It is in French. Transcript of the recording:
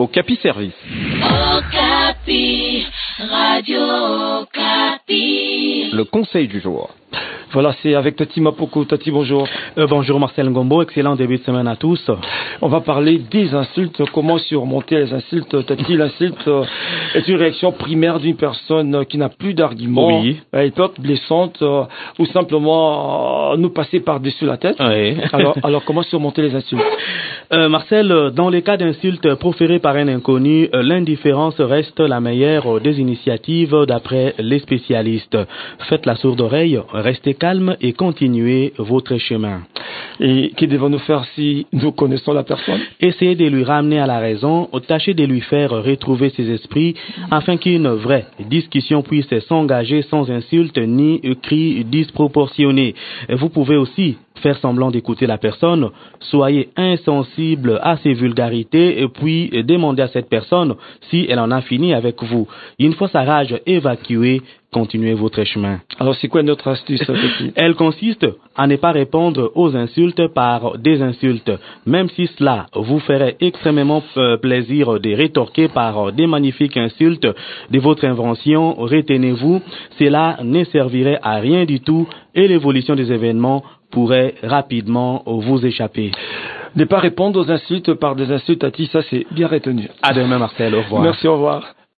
Okapi Service. Okapi, Radio Okapi. Le conseil du jour. Voilà, c'est avec Tati Mapoko. Tati, bonjour. Bonjour Marcel Ngombo, excellent début de semaine à tous. On va parler des insultes, comment surmonter les insultes. Tati, l'insulte est une réaction primaire d'une personne qui n'a plus d'arguments. Oui. Elle peut être blessante ou simplement nous passer par-dessus la tête. Oui. Alors, comment surmonter les insultes? Marcel, dans les cas d'insultes proférées par un inconnu, l'indifférence reste la meilleure des initiatives d'après les spécialistes. Faites la sourde oreille, restez calme et continuez votre chemin. Et que devons-nous faire si nous connaissons la personne? Essayez de lui ramener à la raison, tâchez de lui faire retrouver ses esprits afin qu'une vraie discussion puisse s'engager sans insultes ni cris disproportionnés. Vous pouvez aussi faire semblant d'écouter la personne, soyez insensible à ses vulgarités et puis demandez à cette personne si elle en a fini avec vous. Une fois sa rage évacuée, continuez votre chemin. Alors c'est quoi notre astuce? Elle consiste à ne pas répondre aux insultes par des insultes, même si cela vous ferait extrêmement plaisir de rétorquer par des magnifiques insultes de votre invention. Retenez-vous, cela ne servirait à rien du tout et l'évolution des événements pourrait rapidement vous échapper. Ne pas répondre aux insultes par des insultes, Tati, ça c'est bien retenu. À demain Marcel, au revoir. Merci, au revoir.